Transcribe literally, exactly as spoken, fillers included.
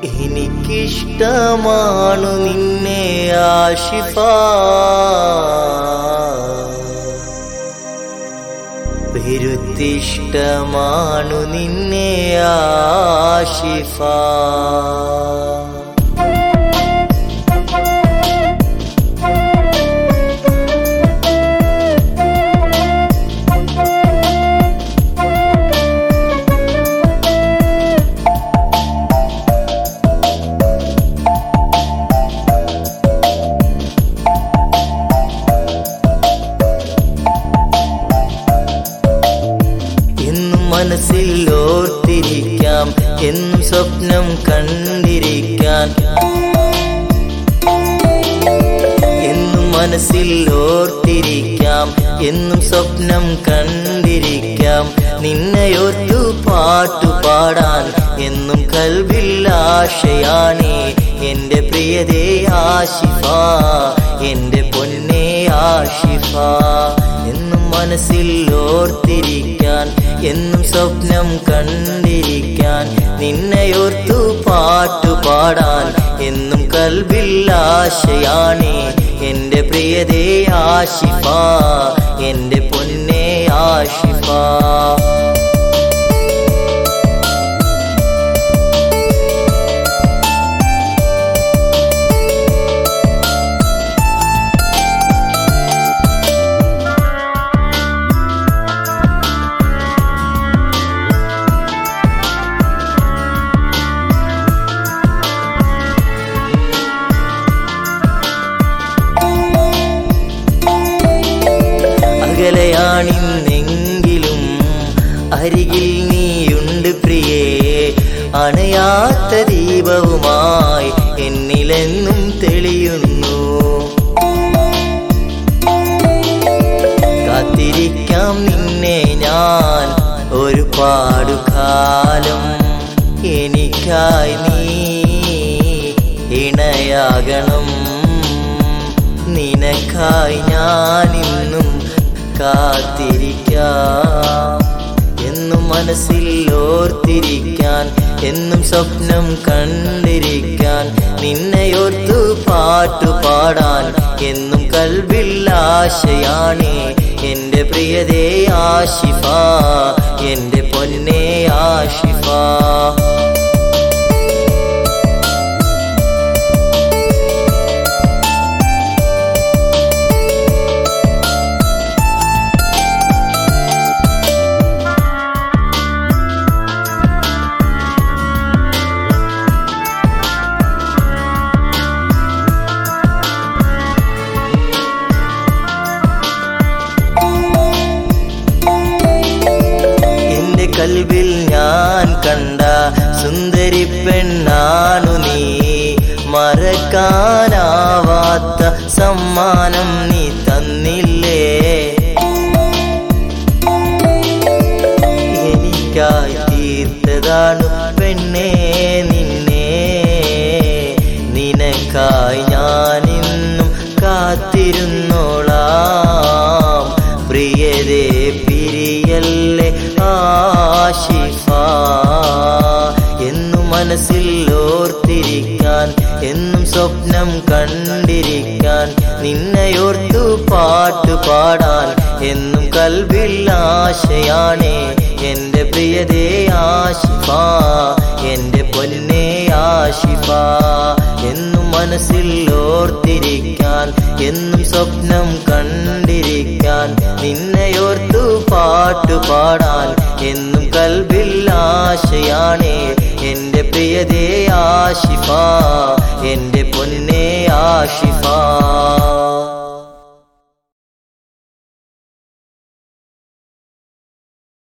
എനിക്കിഷ്ടമാണു നിന്നെ ആശിഫ, പെരുത്തിഷ്ടമാണു നിന്നെ ആശിഫ. മനസ്സിൽ ഓർത്തിരിക്കാം, എന്നും സ്വപ്നം കണ്ടിരിക്കാൻ. എന്നും മനസ്സിൽ ഓർത്തിരിക്കാം, എന്നും സ്വപ്നം കണ്ടിരിക്കാം. നിന്നെയോർത്തു പാട്ടുപാടാൻ എന്നും കൽബിൽ ആശയാണേ. എന്റെ പ്രിയതേ ആശിഫ, എന്റെ പൊന്നേ ആശിഫ. എന്നും മനസ്സിൽ ഓർത്തിരിക്കാൻ, എന്നും സ്വപ്നം കണ്ടിരിക്കാൻ. നിന്നെയോർത്തു പാട്ടുപാടാൻ എന്നും കൽബിൽ ആശയാണേ. എന്റെ പ്രിയതേ ആശിഫ, എന്റെ പൊന്നേ ആശിഫ. അകലെയാണിന്നെങ്കിലും അരികിൽ നീയുണ്ട് പ്രിയേ. അണയാത്ത ദീപവുമായി എന്നിലെന്നും തെളിയുന്നു. കാത്തിരിക്കാം നിന്നെ ഞാൻ ഒരുപാടു കാലം. എനിക്കായി നീ ഇണയാകണം, നിനക്കായി ഞാനിന്നും കാത്തിരിക്കാം. എന്നും മനസ്സിൽ ഓർത്തിരിക്കാൻ, എന്നും സ്വപ്നം കണ്ടിരിക്കാൻ. നിന്നെയോർത്തു പാട്ടുപാടാൻ എന്നും കൽബിൽ ആശയാണേ. എന്റെ പ്രിയതേ ആശിഫ, എന്റെ പൊന്നേ ആശിഫ. കൽബിൽ ഞാൻ കണ്ട സുന്ദരി പെണ്ണാണു നീ. മറക്കാനാവാത്ത സമ്മാനം നീ തന്നില്ലേ. എനിക്കായി തീർത്തതാണു പെണ്ണേ നിന്നെ. നിനക്കായി ഞാനിന്നും കാത്തിരുന്നോളാം. പ്രിയതേ പിരിയല്ലേ ആശിഫ. എന്നും മനസ്സിൽ ഓർത്തിരിക്കാൻ, എന്നും സ്വപ്നം കണ്ടിരിക്കാൻ. നിന്നെയോർത്തു പാട്ടുപാടാൻ എന്നും കൽബിൽ ആശയാണേ. എന്റെ പ്രിയതേ ആശിഫ, എന്റെ പൊന്നേ ആശിഫ. എന്നും മനസ്സിൽ ഓർത്തിരിക്കാൻ, എന്നും സ്വപ്നം കണ്ടിരിക്കാൻ. നിന്നെയോർത്തു പാട്ടുപാടാൻ എന്നും കൽബിൽ ആശയാണേ. എന്റെ പ്രിയതേ ആശിഫ, എന്റെ പൊന്നേ ആശിഫ.